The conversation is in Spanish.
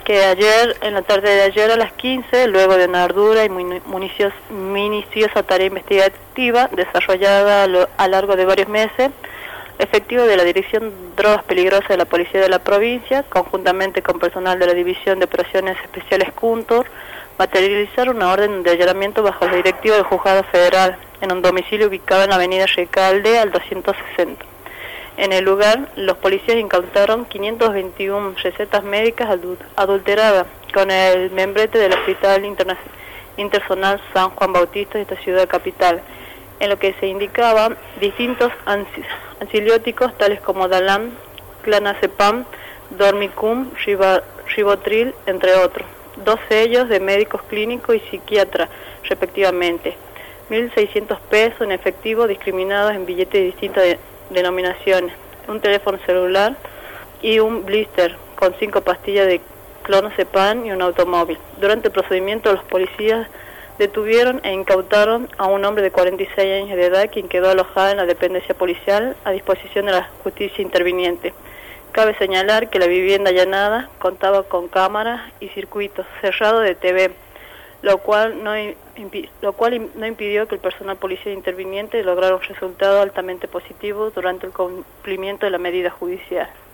que ayer, en la tarde de ayer a las 15, luego de una ardua y minuciosa tarea investigativa desarrollada a lo largo de varios meses, efectivos de la Dirección Drogas Peligrosas de la Policía de la provincia, conjuntamente con personal de la División de Operaciones Especiales CUNTUR, materializaron una orden de allanamiento bajo la directiva del Juzgado Federal en un domicilio ubicado en la avenida Recalde al 260. En el lugar, los policías incautaron 521 recetas médicas adulteradas con el membrete del Hospital Interzonal San Juan Bautista de esta ciudad capital, en lo que se indicaban distintos ansiolíticos tales como Dalam, Clonazepam, Dormicum, Ribotril, entre otros. 2 sellos de médicos clínicos y psiquiatras, respectivamente. 1.600 pesos en efectivo discriminados en billetes de distintas denominaciones, un teléfono celular y un blister con 5 pastillas de clonazepam y un automóvil. Durante el procedimiento, los policías detuvieron e incautaron a un hombre de 46 años de edad, quien quedó alojado en la dependencia policial a disposición de la justicia interviniente. Cabe señalar que la vivienda allanada contaba con cámaras y circuitos cerrados de TV, lo cual no impidió que el personal policial interviniente lograra un resultado altamente positivo durante el cumplimiento de la medida judicial.